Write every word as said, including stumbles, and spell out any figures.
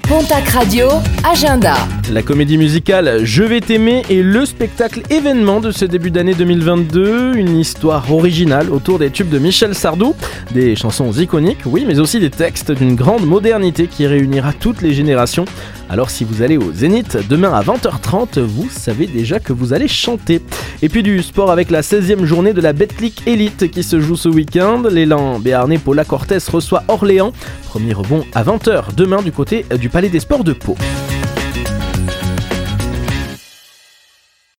Pontac Radio, agenda. La comédie musicale Je vais t'aimer est le spectacle événement de ce début d'année deux mille vingt-deux. Une histoire originale autour des tubes de Michel Sardou, des chansons iconiques, oui, mais aussi des textes d'une grande modernité qui réunira toutes les générations. Alors si vous allez au Zénith demain à vingt heures trente, vous savez déjà que vous allez chanter. Et puis du sport avec la seizième journée de la Betclic Elite qui se joue ce week-end. L'élan béarnais Paula Cortès reçoit Orléans. Premier rebond à vingt heures demain du côté du Palais des Sports de Pau.